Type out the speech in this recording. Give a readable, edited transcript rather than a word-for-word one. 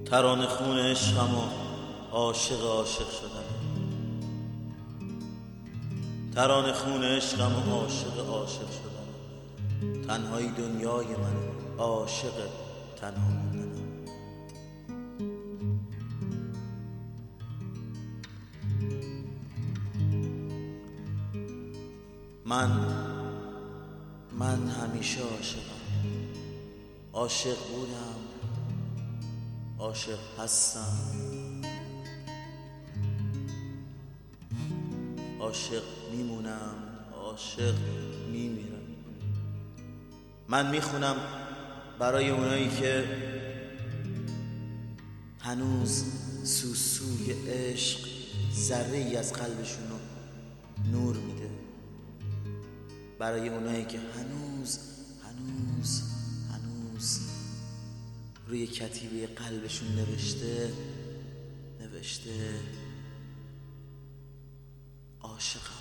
ترانه خون عشقم و عاشق شدم، ترانه خون عشقم و عاشق شدم. تنهایی دنیای من، عاشق تنها موندنم. من همیشه عاشق بودم، عاشق هستم، عاشق میمونم، عاشق میمیرم. من میخونم برای اونایی که هنوز سوسوی عشق ذره ای از قلبشونو نور میده، برای اونایی که هنوز روی کتیبه قلبشون نوشته عاشق